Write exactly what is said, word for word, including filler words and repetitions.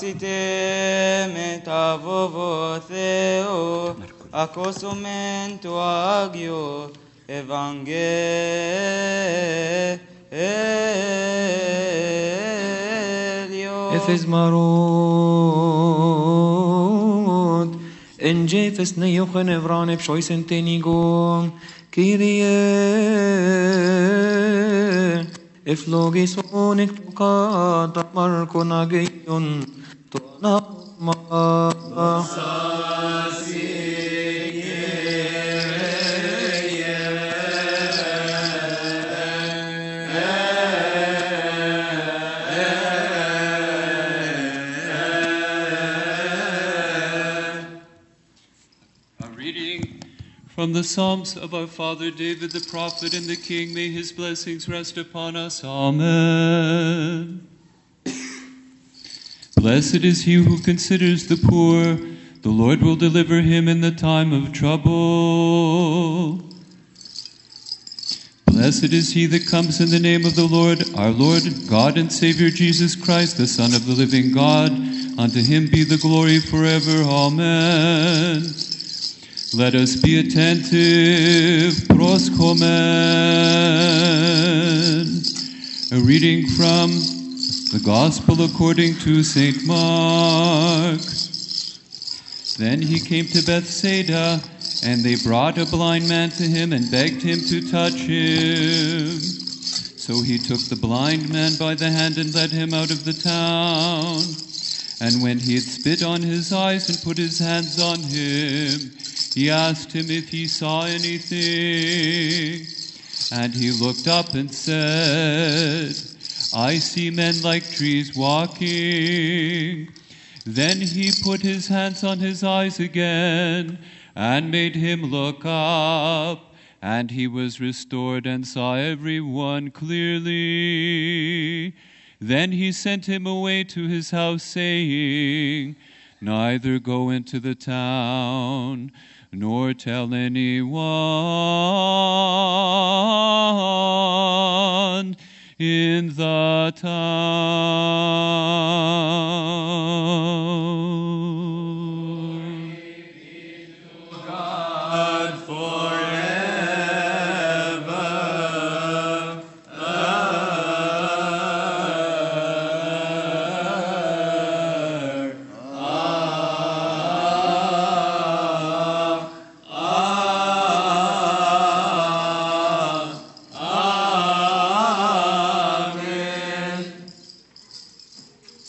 עשיתם את אבובותיהו, הכוסומן תואגיו, אבנגליו. Efes marot, en jefes ne jochen evrane pshoisen tenigong, Kyrie, eflogis onik tukata markonagion, tonama. From the Psalms of our father David the prophet and the King, may his blessings rest upon us. Amen. Blessed is he who considers the poor. The Lord will deliver him in the time of trouble. Blessed is he that comes in the name of the Lord, our Lord, God and Savior Jesus Christ, the Son of the living God. Unto him be the glory forever. Amen. Let us be attentive. Proskomen. A reading from the Gospel according to Saint Mark. Then he came to Bethsaida, and they brought a blind man to him and begged him to touch him. So he took the blind man by the hand and led him out of the town. And when he had spit on his eyes and put his hands on him, he asked him if he saw anything. And he looked up and said, I see men like trees walking. Then he put his hands on his eyes again and made him look up. And he was restored and saw everyone clearly. Then he sent him away to his house, saying, Neither go into the town, nor tell anyone. in the town.